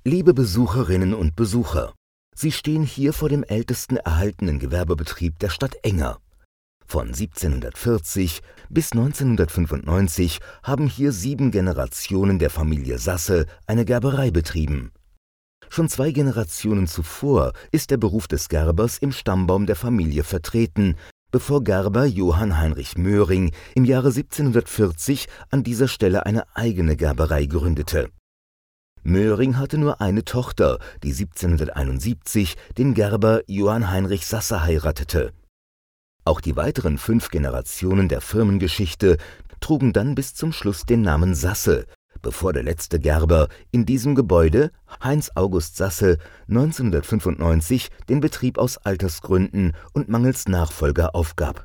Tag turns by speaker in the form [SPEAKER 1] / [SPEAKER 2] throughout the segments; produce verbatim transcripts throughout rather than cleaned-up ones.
[SPEAKER 1] Liebe Besucherinnen und Besucher, Sie stehen hier vor dem ältesten erhaltenen Gewerbebetrieb der Stadt Enger. Von siebzehnhundertvierzig bis neunzehnhundertfünfundneunzig haben hier sieben Generationen der Familie Sasse eine Gerberei betrieben. Schon zwei Generationen zuvor ist der Beruf des Gerbers im Stammbaum der Familie vertreten, bevor Gerber Johann Heinrich Möhring im Jahre siebzehnhundertvierzig an dieser Stelle eine eigene Gerberei gründete. Möhring hatte nur eine Tochter, die siebzehnhunderteinundsiebzig den Gerber Johann Heinrich Sasse heiratete. Auch die weiteren fünf Generationen der Firmengeschichte trugen dann bis zum Schluss den Namen Sasse, bevor der letzte Gerber in diesem Gebäude, Heinz August Sasse, neunzehnhundertfünfundneunzig den Betrieb aus Altersgründen und mangels Nachfolger aufgab.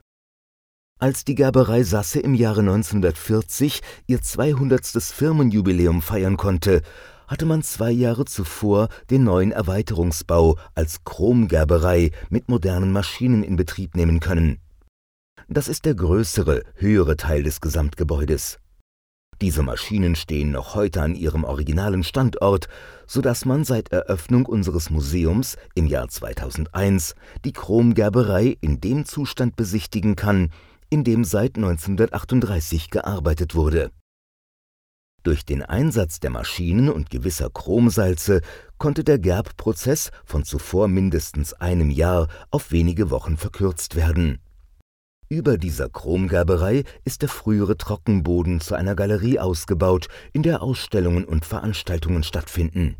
[SPEAKER 1] Als die Gerberei Sasse im Jahre neunzehnhundertvierzig ihr zweihundertstes Firmenjubiläum feiern konnte, hatte man zwei Jahre zuvor den neuen Erweiterungsbau als Chromgerberei mit modernen Maschinen in Betrieb nehmen können. Das ist der größere, höhere Teil des Gesamtgebäudes. Diese Maschinen stehen noch heute an ihrem originalen Standort, sodass man seit Eröffnung unseres Museums im Jahr zweitausendeins die Chromgerberei in dem Zustand besichtigen kann, in dem seit neunzehnhundertachtunddreißig gearbeitet wurde. Durch den Einsatz der Maschinen und gewisser Chromsalze konnte der Gerbprozess von zuvor mindestens einem Jahr auf wenige Wochen verkürzt werden. Über dieser Chromgerberei ist der frühere Trockenboden zu einer Galerie ausgebaut, in der Ausstellungen und Veranstaltungen stattfinden.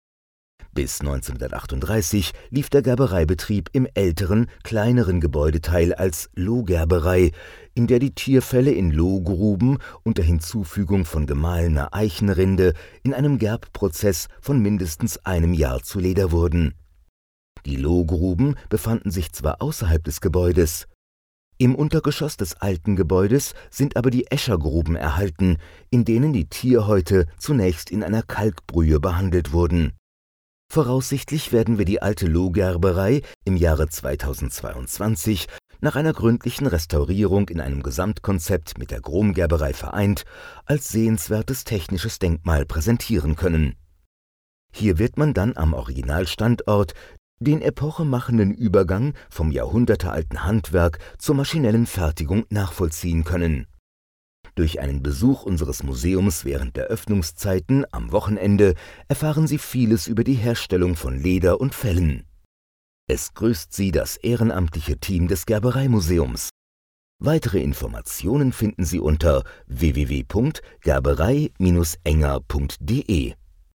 [SPEAKER 1] Bis neunzehnhundertachtunddreißig lief der Gerbereibetrieb im älteren, kleineren Gebäudeteil als Lohgerberei, in der die Tierfelle in Lohgruben unter Hinzufügung von gemahlener Eichenrinde in einem Gerbprozess von mindestens einem Jahr zu Leder wurden. Die Lohgruben befanden sich zwar außerhalb des Gebäudes. Im Untergeschoss des alten Gebäudes sind aber die Eschergruben erhalten, in denen die Tierhäute zunächst in einer Kalkbrühe behandelt wurden. Voraussichtlich werden wir die alte Lohgerberei im Jahre zweitausendzweiundzwanzig nach einer gründlichen Restaurierung in einem Gesamtkonzept mit der Chromgerberei vereint als sehenswertes technisches Denkmal präsentieren können. Hier wird man dann am Originalstandort den epochemachenden Übergang vom jahrhundertealten Handwerk zur maschinellen Fertigung nachvollziehen können. Durch einen Besuch unseres Museums während der Öffnungszeiten am Wochenende erfahren Sie vieles über die Herstellung von Leder und Fellen. Es grüßt Sie das ehrenamtliche Team des Gerbereimuseums. Weitere Informationen finden Sie unter w w w punkt gerberei Bindestrich enger punkt de.